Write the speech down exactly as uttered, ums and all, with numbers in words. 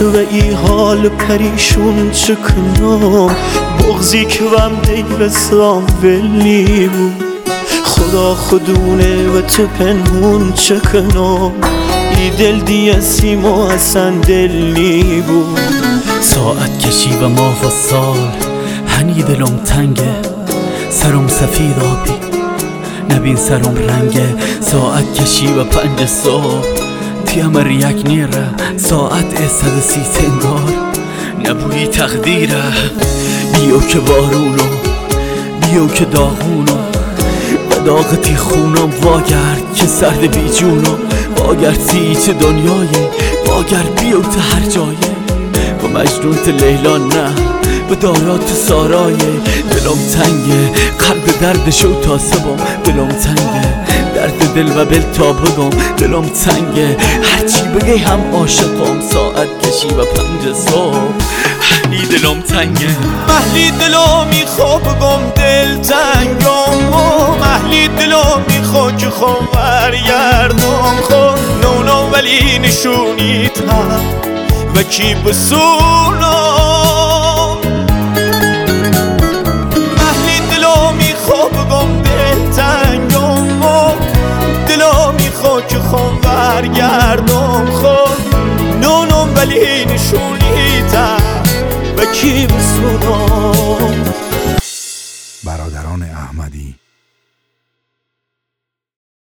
تو ای حال پریشون چکنم بغزی که وم دیو سام ولی بود خدا خودونه و تو پنهون چکنم ای دل دیه سیما اصلا دلی بود ساعت کشی و ماه و سال هنی دلم تنگه سرم سفید آبی نبین سرم رنگه ساعت کشی و پنج صبح تیمر یک نیره ساعت صد سی سنگار نبوی تقدیره بیو که بارونو بیو که داغونو و داغتی خونم واگرد که سرد بی جونو واگرد سیچ دنیای واگرد بیو تا هر جایه و مجنون تا لیلا نه و دارات سارای دلم تنگه قلب دردشو تا سبام دلم تنگه درد دل و بل تا بگم دلم تنگه هرچی بگی هم عاشقم ساعت کشی و پنج صبح هنی دلم تنگه محلی دلو میخوا بگم دل تنگم محلی دلو میخوا که خون برگردم خون نونو ولی نشونیت هم و کی بسونم محلی دلو میخوا بگم دل تنگم دلو میخوا که خون برگردم خون نونو ولی نشونیت هم و کی بسونم. برادران احمدی